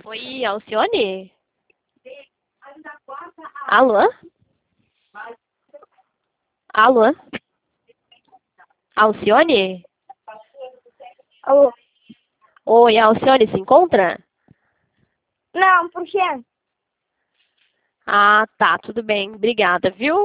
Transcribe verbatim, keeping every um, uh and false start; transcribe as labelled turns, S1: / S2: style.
S1: Oi, Alcione? Alô? Alô? Alcione?
S2: Alô?
S1: Oi, Alcione, se encontra?
S2: Não, por quê?
S1: Ah, tá, tudo bem. Obrigada, viu?